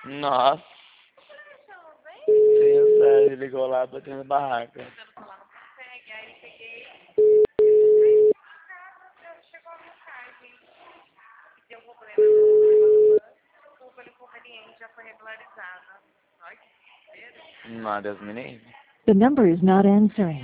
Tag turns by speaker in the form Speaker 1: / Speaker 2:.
Speaker 1: Nossa. Sim, sério, ele ligou lá, bateu na barraca.
Speaker 2: Chegou a mensagem que deu problema no desculpa, o inconveniente já foi regularizado. Ai, que desespero.
Speaker 1: Não, Deus me livre.
Speaker 3: The number is not answering.